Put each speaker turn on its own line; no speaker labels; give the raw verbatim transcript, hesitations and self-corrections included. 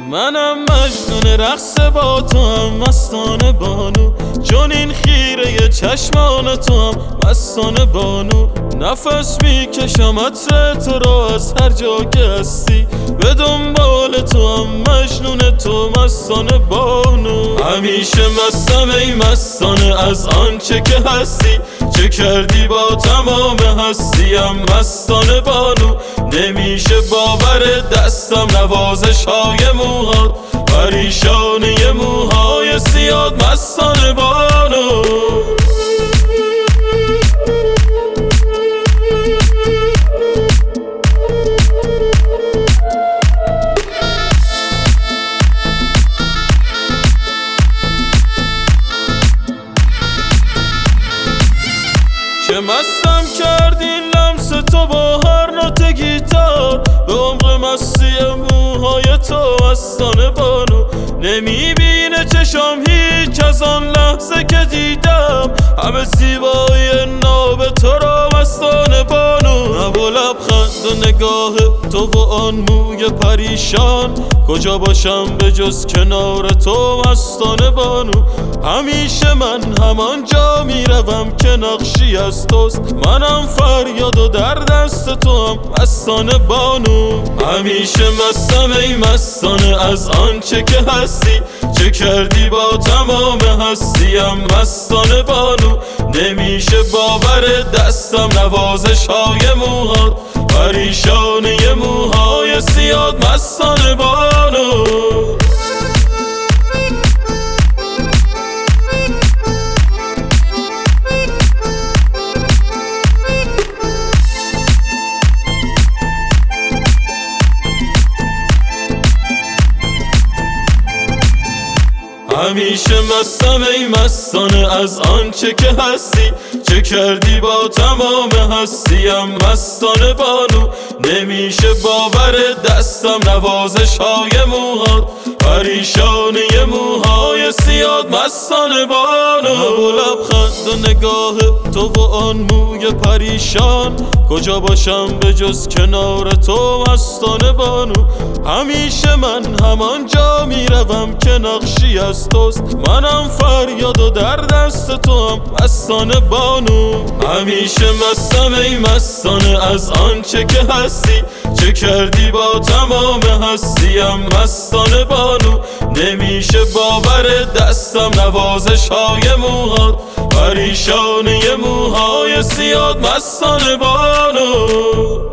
منم مجنون رقص با تو هم مستانه بانو، چون این خیره چشمان تو هم مستانه بانو. نفس میکشم عطر تو را از هر جا که هستی، به دنبال تو هم مجنون تو مستانه بانو. همیشه مستم ای مستانه از آنچه که هستی، چه کردی با تمام هستیم مستانه بانو. نمیشه باور دستم نوازش های موهات، پریشانی موهای سیاد مستانه بانو. چه مستم کردی لمس تو با هر نوت گیتار، به عمق مستی موهای تو مستانه بانو. نمیبینه چشم هیچ از آن لحظه که دیدم، همه زیبایی ناب تو را مستانه بانو. لب و لبخند و نگاه تو و آن موی پریشان، کجا باشم به جز کنار تو مستانه بانو. همیشه من همان جا میروم که نقشی از توست، منم فریاد و در دست تو هم مستانه بانو. همیشه مستم ای مستانه از آنچه که هستی، چه کردی با تمام هستیم مستانه بانو. نمیشه باور دستم نوازش های موهات، پریشانی موهای سیاد مستانه بانو. همیشه مستم ای مستانه از آنچه که هستی، چه کردی با تمام هستیم مستانه بانو. نمیشه باور دستم نوازش های موهات، پریشانی موهای سیاد مستانه بانو. لب و لبخند و نگاه تو و آن موی پریشان، کجا باشم به جز کنار تو مستانه بانو. همیشه من همان جا میروم که نقشی از توست، منم فریاد و در دست تو هم مستانه بانو. همیشه مستم ای مستانه از آنچه که هستی، چه کردی با تمام هستیم مستانه بانو. نمیشه باور دستم نوازش های موهات، پریشانی موهای سیاد مستانه بانو.